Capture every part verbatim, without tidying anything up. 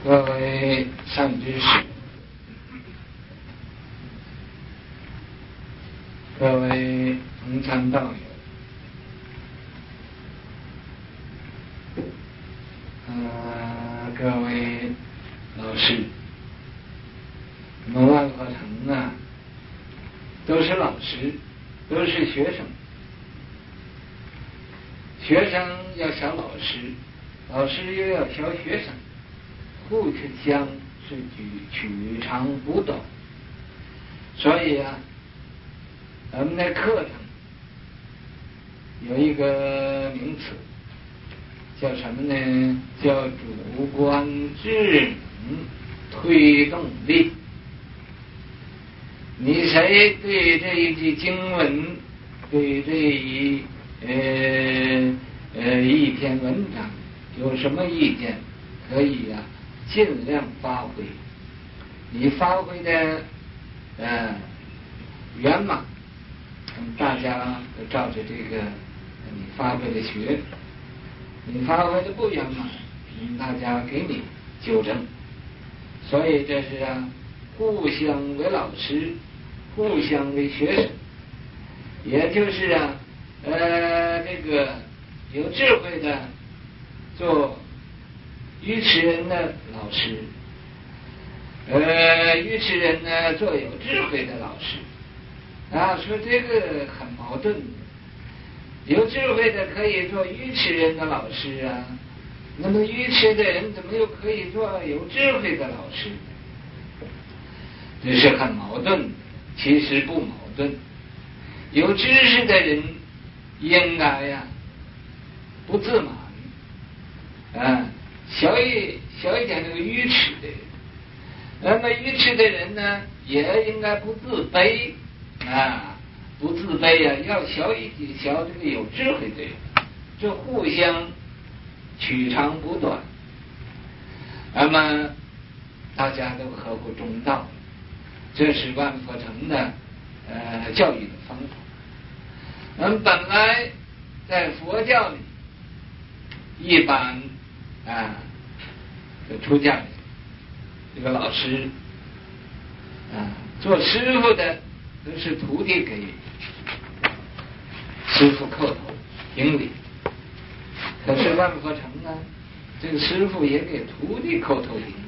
各位善知识，各位同参道友，呃，各位老师，我们万佛城啊，都是老师，都是学生。学生要小老师，老师又要小学生，互相是取取长补短。所以啊，咱们的课程有一个名词叫什么呢？叫主观智能推动力。你谁对这一句经文，对这一呃呃一篇文章有什么意见，可以啊尽量发挥。你发挥的呃圆满，大家都照着这个你发挥的学；你发挥的不圆满，大家给你纠正。所以这是啊，互相为老师，互相为学生，也就是啊，呃，这个有智慧的做愚痴人的老师，呃，愚痴人呢做有智慧的老师。啊，说这个很矛盾，有智慧的可以做愚痴人的老师啊，那么愚痴的人怎么又可以做有智慧的老师？这是很矛盾，其实不矛盾。有知识的人应该呀不自满，啊，小一小一点那个愚痴的人，那么愚痴的人呢也应该不自卑啊，不自卑呀、啊，要小一小这个有智慧的人，这互相取长补短，那么大家都合乎中道，这是万佛城的呃教育的方法。那么本来在佛教里，一般啊，这出家人这个老师啊，做师傅的都是徒弟给师傅叩头顶礼。可是万佛城呢，这个师傅也给徒弟叩头顶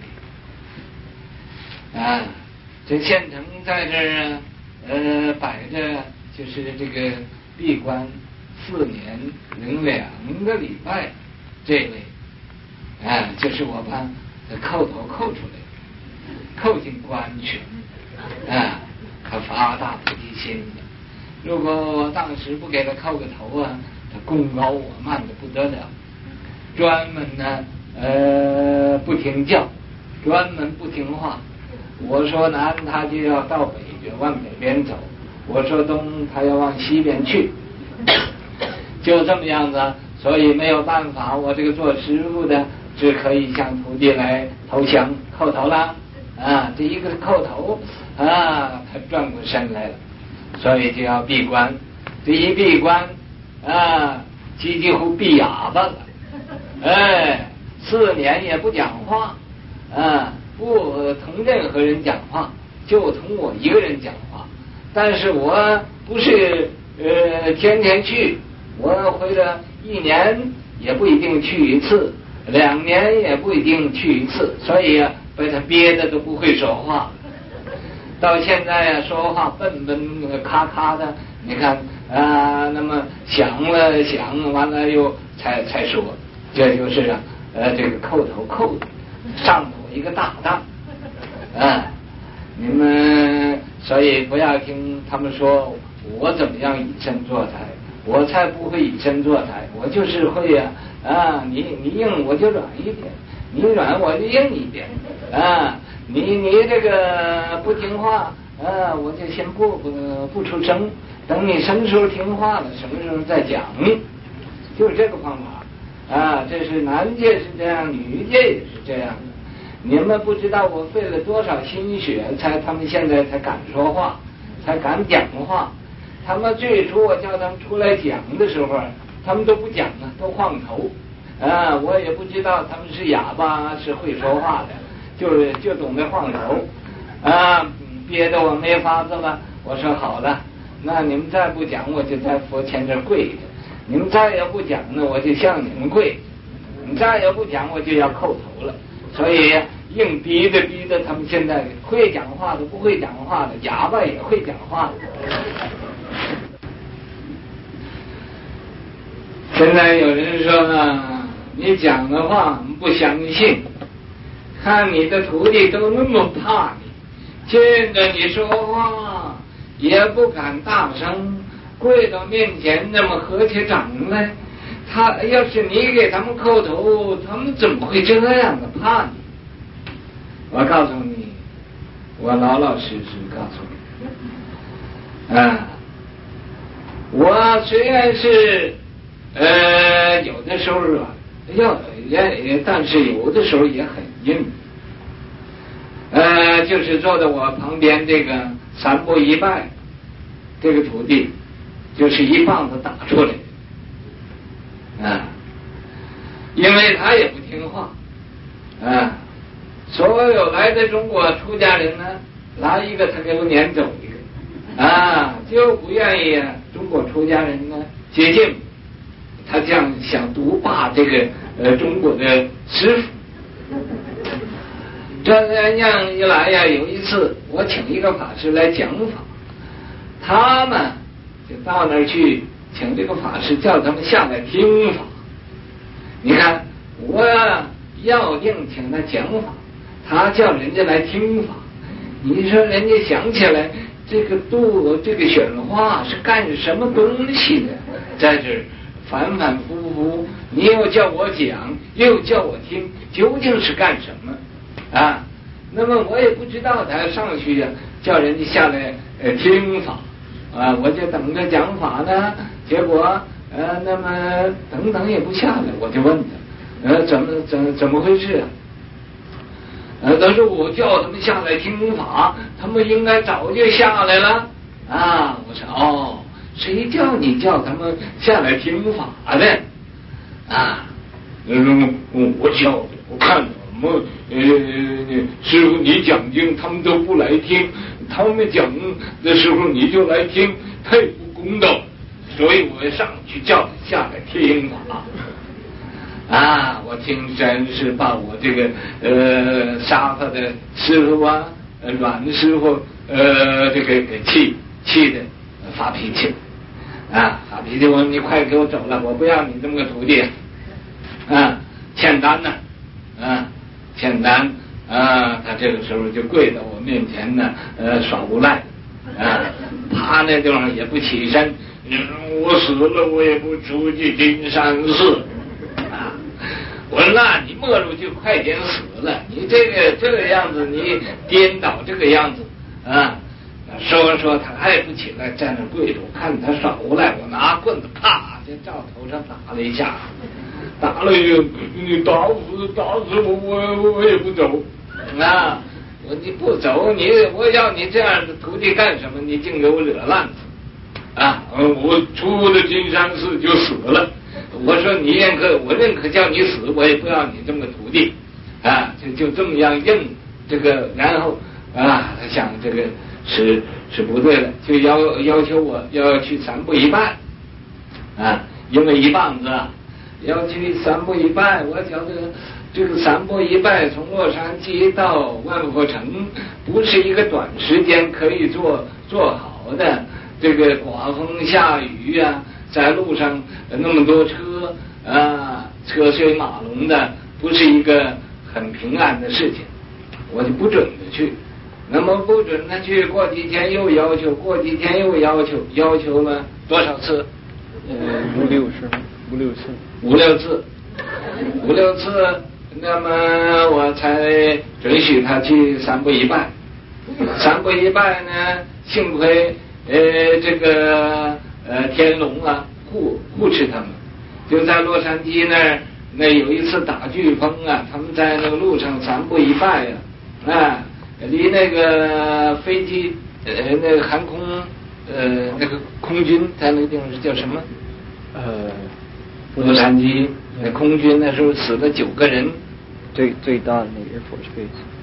礼啊。这县城在这儿啊，呃，摆着就是这个闭关四年零两个礼拜，这位啊，就是我把叩头叩出来，叩进关去啊，他发大菩提心的。如果我当时不给他叩个头啊，他功高我慢的不得了，专门呢呃不听教，专门不听话。我说南他就要到北边往北边走，我说东他要往西边去，就这么样子。所以没有办法，我这个做师傅的只可以向徒弟来投降叩头了啊，这一个叩头啊，他转过身来了，所以就要闭关。这一闭关啊，几几乎闭哑巴了，哎，四年也不讲话啊，不同任何人讲话，就同我一个人讲话。但是我不是呃天天去，我回了一年也不一定去一次，两年也不一定去一次，所以啊，被他憋得都不会说话。到现在啊，说话笨笨咔咔的，你看啊，那么想了想，完了又才才说，这就是啊，呃，这个叩头叩的，上头一个大当，啊，你们所以不要听他们说我怎么样以身作台，我才不会以身作台，我就是会呀、啊，啊，你你硬我就软一点，你软我就硬一点，啊，你你这个不听话，啊，我就先不不不出声，等你什么时候听话了，什么时候再讲，就是这个方法，啊，这是男界是这样，女界也是这样的。你们不知道我费了多少心血，才他们现在才敢说话，才敢讲话。他们最初我叫他们出来讲的时候，他们都不讲啊，都晃头啊，我也不知道他们是哑巴是会说话就是就懂得晃手，啊，憋得我没法子了。我说好了，那你们再不讲，我就在佛前这跪着；你们再也不讲呢，我就向你们跪着；你再也不讲，我就要叩头了。所以硬逼着逼着，他们现在会讲话的、不会讲话的，哑巴也会讲话。现在有人说呢，你讲的话不相信，看你的徒弟都那么怕你，见着你说话也不敢大声，跪到面前那么合起掌来。他要是你给他们叩头，他们怎么会这样的怕你？我告诉你，我老老实实告诉你，啊，我虽然是呃有的时候啊，要也但是有的时候也很硬。呃，就是坐在我旁边这个三步一拜这个徒弟，就是一棒子打出来的，啊，因为他也不听话，啊，所有来的中国出家人呢，来一个他给我撵走一个，啊，就不愿意啊，中国出家人呢接近，他这样想独霸这个呃中国的师傅。这样一来呀，有一次我请一个法师来讲法，他们就到那儿去请这个法师，叫他们下来听法。你看，我要硬请他讲法，他叫人家来听法。你说人家想起来这个度这个选话是干什么东西的，在这儿反反复复，你又叫我讲，又叫我听，究竟是干什么？啊，那么我也不知道他上去呀、啊，叫人家下来呃听法啊，我就等着讲法呢。结果呃，那么等等也不下来，我就问他，呃，怎么怎怎么回事啊？呃，他说我叫他们下来听法，他们应该早就下来了啊。我说哦，谁叫你叫他们下来听法的啊？嗯，我叫的，我看的。什么呃，师傅你讲经，他们都不来听；他们讲的时候你就来听，太不公道。所以我上去叫他下来听法。啊，我听真是把我这个呃沙发的师傅啊，呃软的师傅呃这个给气气的发脾气啊，发脾气！我说你快给我走了，我不要你这么个徒弟啊，欠单呢啊。欠单啊，他这个时候就跪到我面前呢，呃，耍无赖啊，趴那地方也不起身，我死了我也不出去金山寺啊。我说那你没入就快点死了，你这个这个样子，你颠倒这个样子啊。说说他还不起来，在那跪着，我看他耍无赖，我拿棍子啪就照头上打了一下。打了一个，你打死打死我，我我也不走啊！我你不走，你我要你这样的徒弟干什么？你净给我惹烂子啊！我出了金山寺就死了。我说你认可，我认可叫你死，我也不要你这么个徒弟啊！就就这么样硬这个，然后啊，他想这个是是不对的，就要要求我要去三步一拜啊，因为一棒子。要去三步一拜，我觉得这个三步一拜从洛杉矶到万佛城不是一个短时间可以做做好的。这个刮风下雨啊，在路上那么多车啊，车水马龙的，不是一个很平安的事情，我就不准他去。那么不准他去，过几天又要求，过几天又要求，要求了多少次？ 呃，五六是吗？五六次， 五六次，五六次，那么我才准许他去三步一拜。三步一拜呢，幸亏呃这个呃天龙啊护护持他们，就在洛杉矶那儿，那有一次打飓风啊，他们在那个路上三步一拜呀、啊，啊，离那个飞机呃那个航空呃那个空军在那个地方是叫什么？ 呃。 洛杉矶那空军那时候死了九个人， 最最大的那个 Air Force Base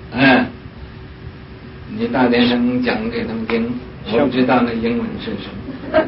嗯，你大点声讲给他们听，我不知道那英文是什么。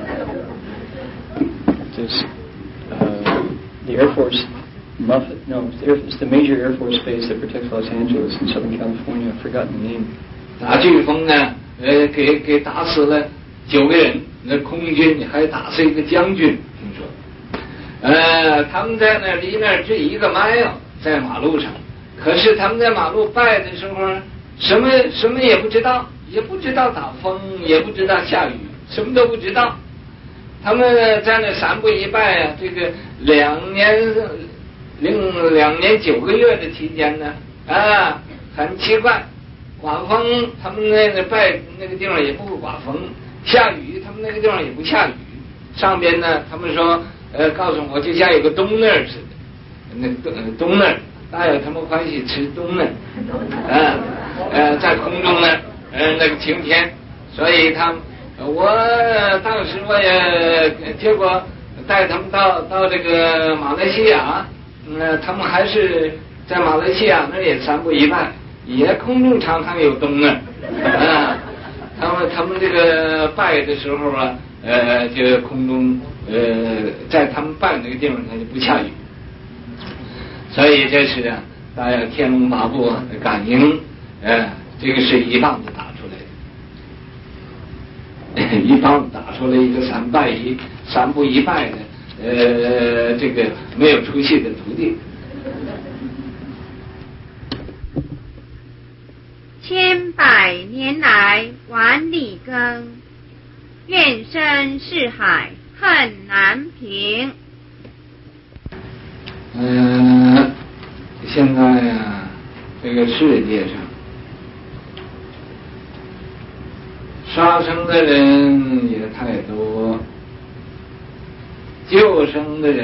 This, uh, the Air Force, Muff, no, it's the, Air, it's the major Air Force base that protects Los Angeles in Southern California. I've forgotten the name. 打飓风呢，呃，给给打死了九个人，那空军还打死一个将军，听说。呃，他们在那离那这一个 mile 在马路上，可是他们在马路拜的时候，什么什么也不知道，也不知道打风，也不知道下雨，什么都不知道。他们在那三步一拜啊，这个两年零两年九个月的期间呢，啊，很奇怪，刮风他们那个拜那个地方也不刮风，下雨他们那个地方也不下雨，上边呢他们说，呃，告诉我就像有个冬那似的，那个冬那，大有他们欢喜吃冬那，啊，呃，在空中呢，呃，那个晴天，所以他们。我当时我也结果带他们到到这个马来西亚，嗯，他们还是在马来西亚那也三步一拜，也空中常常有冬呢，啊，他们他们这个拜的时候啊，呃，就空中呃，在他们拜那个地方它就不下雨，所以这是啊，大家天龙八部感应，呃，这个是一棒子打出来的。一棒打出来一个三拜一三步一拜的，呃，这个没有出息的徒弟。 千百年来万里耕，怨声是海恨难平。 嗯、呃，现在啊，这个世界上。杀生的人也太多，救生的人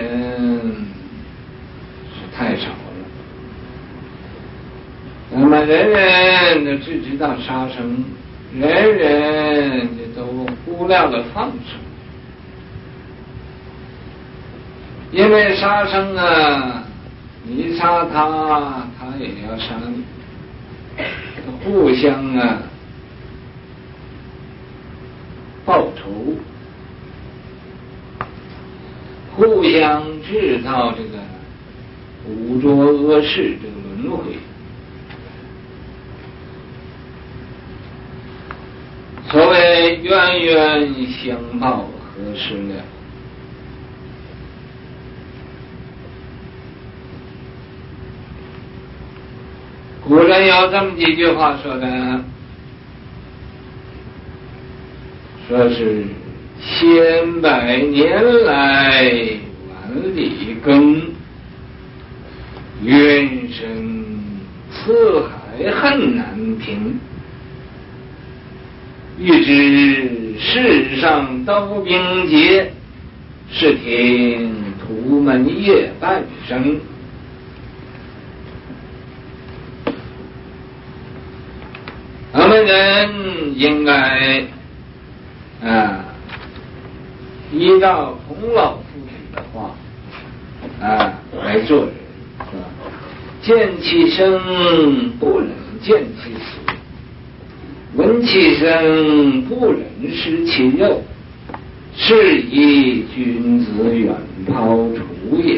是太少了。那么人人都只知道杀生，人人都忽略了放生。因为杀生啊，你杀他，他也要杀你，互相啊。报仇，互相制造这个污浊恶事，这个轮回。所谓冤冤相报何时了？古人有这么几句话说的。说是千百年来万里耕，冤声四海恨难平。欲知世上刀兵劫，试听屠门夜半声。我们人应该啊，依照孔老夫子的话啊来做人，是吧？见其生不忍见其死，闻其声不忍食其肉，是以君子远庖厨也。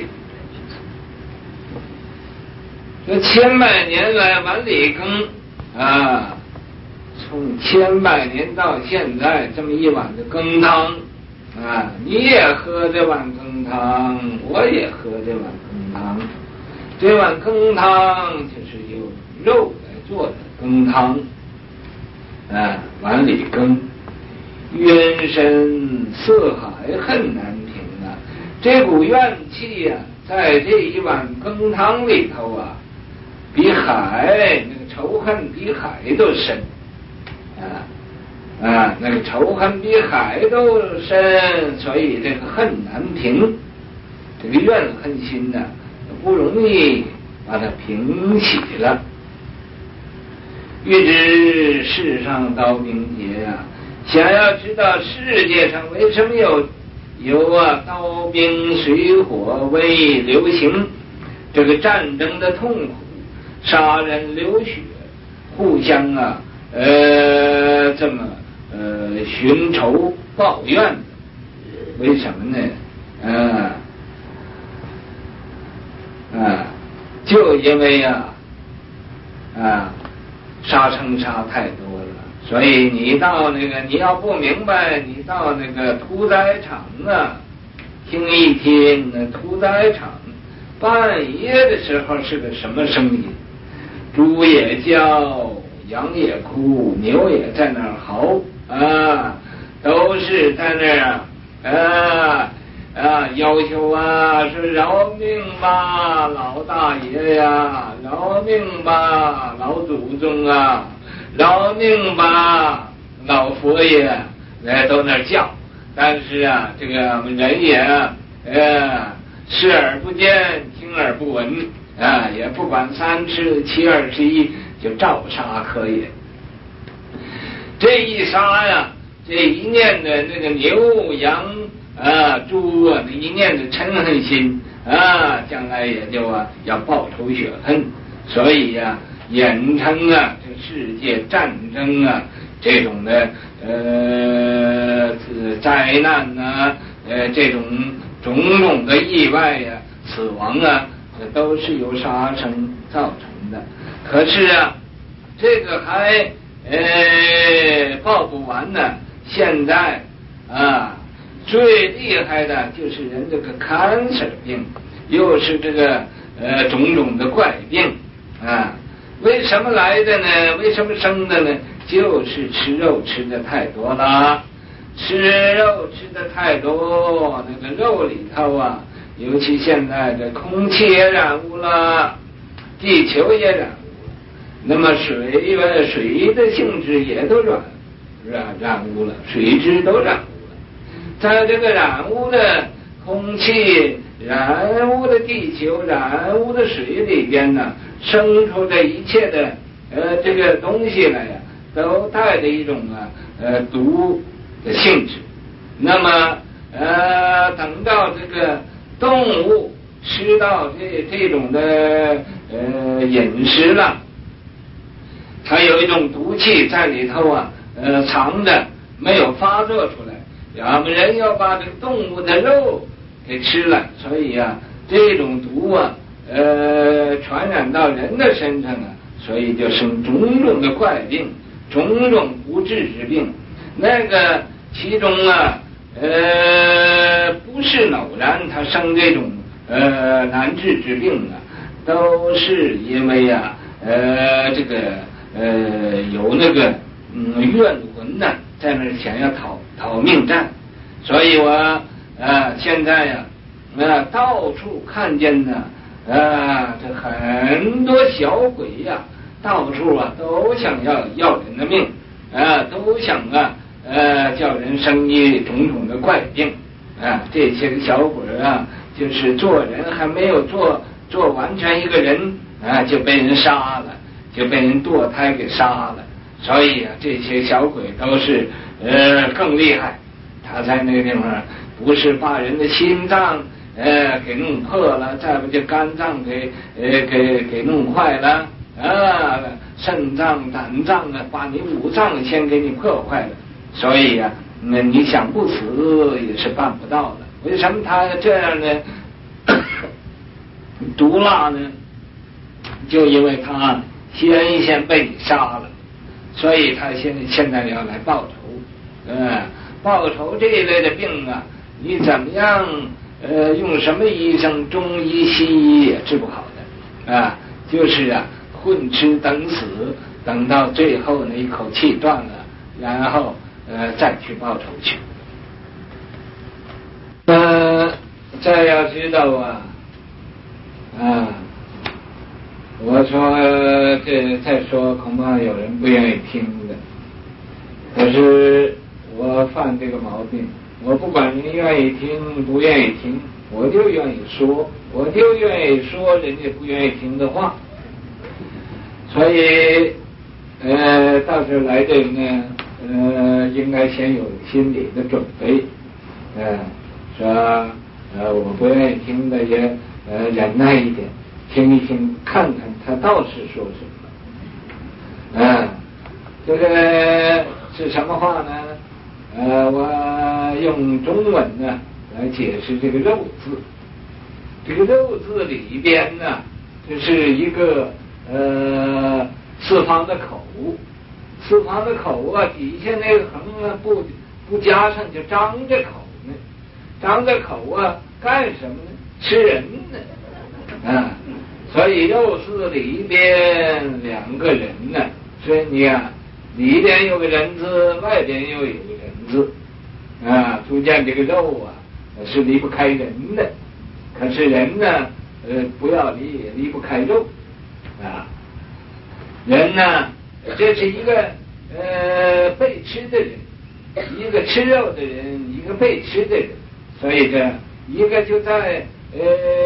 这千百年来万里耕啊。从千百年到现在，这么一碗的羹汤啊，你也喝这碗羹汤，我也喝这碗羹汤。这碗羹汤就是由肉来做的羹汤啊，碗里羹，冤深似海恨难平啊！这股怨气呀、啊，在这一碗羹汤里头啊，比海那个仇恨比海都深。啊啊，那个仇恨比海都深，所以这个恨难平，这个怨恨心呢、啊，不容易把它平息了。欲知世上刀兵劫啊，想要知道世界上为什么有有啊刀兵水火为流行，这个战争的痛苦，杀人流血。 互相啊呃这么呃寻仇抱怨的。为什么呢？啊啊，就因为呀啊杀生杀太多了，所以你到那个你要不明白，你到那个屠宰场啊听一听，那屠宰场半夜的时候是个什么声音？猪也叫，羊也哭，牛也在那儿嚎啊，都是在那儿啊啊要求啊，说饶命吧，老大爷呀，饶命吧，老祖宗啊，饶命吧，老佛爷，哎，都那儿叫。但是啊，这个人也呃视而不见，听而不闻啊，也不管三七七二十一，就照杀可也。这一杀呀，这一念的那个牛羊啊猪啊，那一念的嗔恨心啊，将来也就啊要报仇雪恨，所以呀、啊，眼称啊这世界战争啊这种的呃灾难呐、啊，呃这种种种的意外呀、啊、死亡啊，这都是由杀生造成的。可是啊，这个还呃报不完呢。现在啊，最厉害的就是人这个 cancer 病，又是这个呃种种的怪病啊。为什么来的呢？为什么生的呢？就是吃肉吃的太多了，吃肉吃的太多，那个肉里头啊，尤其现在的空气也染污了，地球也染污了，那么水水的性质也都染染染污了，水质都染污了。在这个染污的空气、染污的地球、染污的水里边呢，生出的一切的呃这个东西来呀，都带着一种啊呃毒的性质。那么呃等到这个动物吃到这这种的呃饮食了，它有一种毒气在里头啊呃藏着，没有发作出来。我们人要把这个动物的肉给吃了，所以啊这种毒啊呃传染到人的身上啊，所以就生种种的怪病，种种不治之病。那个其中啊呃不是偶然他生这种呃难治之病啊，都是因为啊呃这个呃有那个嗯怨魂呐、啊、在那想要讨讨命战。所以我呃现在呀呃到处看见呢呃这很多小鬼呀、啊、到处啊都想要要人的命啊、呃、都想啊呃叫人生一种种的怪病啊、呃、这些个小鬼啊就是做人还没有做做完全一个人啊、呃、就被人杀了，就被人堕胎给杀了。所以啊这些小鬼都是呃更厉害，他在那个地方不是把人的心脏呃给弄破了，再不就肝脏给呃给给弄坏了啊，肾脏胆脏啊把你五脏先给你破坏了。所以啊那你想不死也是办不到的。为什么他这样呢？毒辣呢就因为他先先被你杀了，所以他现在现在要来报仇。呃报仇这一类的病啊，你怎么样呃用什么医生，中医西医也治不好的啊，就是啊混吃等死，等到最后那一口气断了，然后呃再去报仇去。呃再要知道啊啊我说这再说恐怕有人不愿意听的，可是我犯这个毛病，我不管您愿意听不愿意听，我就愿意说，我就愿意说人家不愿意听的话。所以呃到这来这个呢呃应该先有心理的准备，呃说呃我不愿意听的也呃忍耐一点，听一听看看他倒是说什么。呃这个是什么话呢？呃，我用中文呢来解释这个肉字。这个肉字里边呢，这是一个呃四方的口，四方的口啊，底下那个横啊不不加上就张着口呢，张着口啊干什么呢？吃人呢啊！所以肉字里边两个人呢，所以你啊里边有个人字，外边又有个人字啊，逐渐这个肉啊是离不开人的。可是人呢，呃，不要离也离不开肉啊。人呢，这是一个呃被吃的人，一个吃肉的人，一个被吃的人。所以这一个就在呃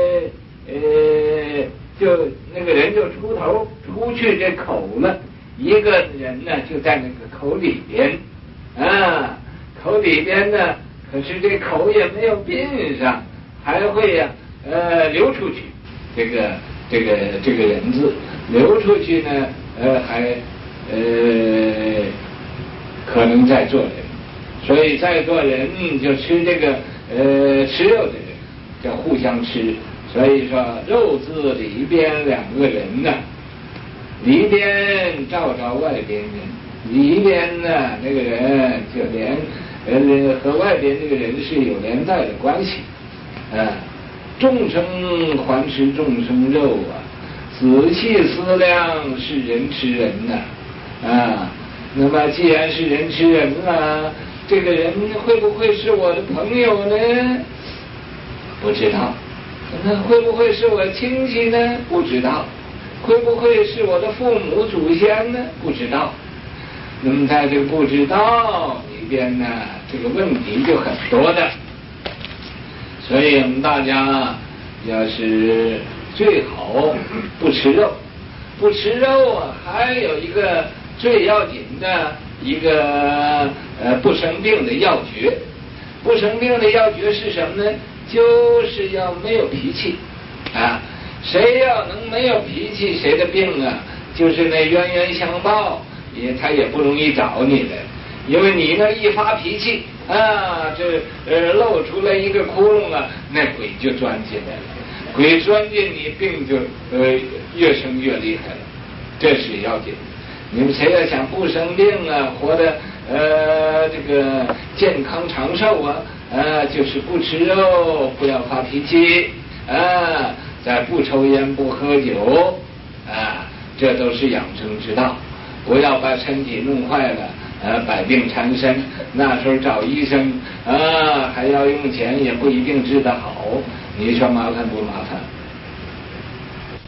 呃，就那个人就出头出去这口了，一个人呢就在那个口里边啊，口里边呢，可是这口也没有闭上。还会呀、啊，呃，流出去，这个这个这个人字流出去呢，呃，还呃可能在做人，所以在做人就吃这个呃吃肉的人，叫互相吃。所以说肉字里边两个人呢，里边照照外边人，里边呢那个人就连呃和外边这个人是有连带的关系。啊，众生还吃众生肉啊！仔细思量，是人吃人呐、啊！啊，那么既然是人吃人了，这个人会不会是我的朋友呢？不知道。那会不会是我的亲戚呢？不知道。会不会是我的父母祖先呢？不知道。那么在这个不知道里边呢，这个问题就很多的。所以我们大家要是最好不吃肉，不吃肉啊，还有一个最要紧的一个呃不生病的要诀。不生病的要诀是什么呢？就是要没有脾气啊！谁要能没有脾气，谁的病啊，就是那冤冤相报，也他也不容易找你的。因为你那一发脾气啊，这呃露出来一个窟窿啊，那鬼就钻进来了，鬼钻进你，病就呃越生越厉害了，这是要紧。你们谁要想不生病啊，活得呃这个健康长寿啊，呃就是不吃肉，不要发脾气啊，再不抽烟不喝酒啊，这都是养生之道，不要把身体弄坏了。呃，百病缠身，那时候找医生啊，还要用钱，也不一定治得好。你说麻烦不麻烦？